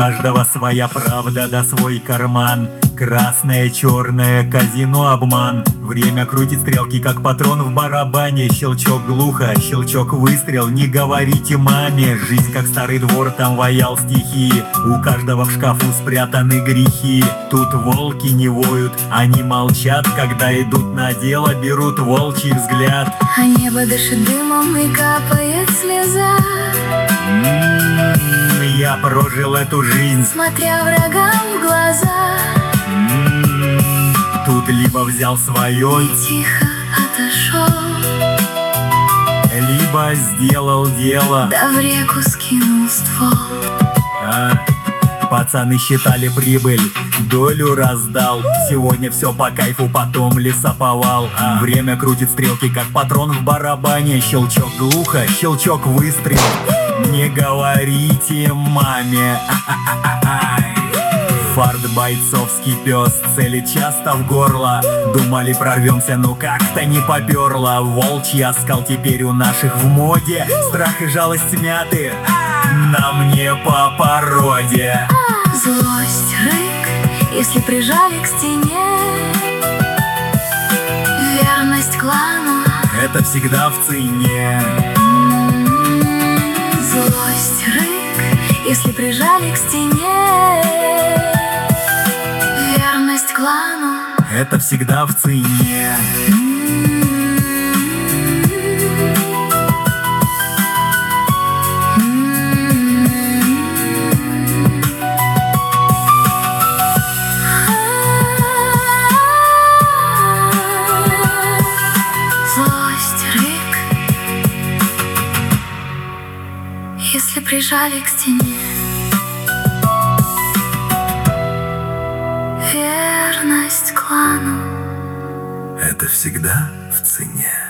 каждого своя правда да свой карман. Красное, черное, казино, обман. Время крутит стрелки, как патрон в барабане. Щелчок глухо, щелчок выстрел, не говорите маме. Жизнь как старый двор, там ваял стихи. У каждого в шкафу спрятаны грехи. Тут волки не воют, они молчат. Когда идут на дело, берут волчий взгляд. А небо дышит дымом и капает слеза. Я прожил эту жизнь, смотря врагам в глаза. Тут либо взял свое и тихо отошел, либо сделал дело, да в реку скинул ствол. Пацаны считали прибыль, долю раздал. Сегодня все по кайфу, потом лесоповал. Время крутит стрелки, как патрон в барабане. Щелчок глухо, щелчок выстрел, не говорите маме. Фарт бойцовский пес, цели часто в горло. Думали прорвемся, но как-то не поперло. Волчий оскал теперь у наших в моде. Страх и жалость смяты, нам не по породе. Злость, рык, если прижали к стене. Верность клану, это всегда в цене. Злость, рык, если прижали к стене. Верность клану, это всегда в цене. Злость, рык, если прижали к стене. Верность клану, это всегда в цене.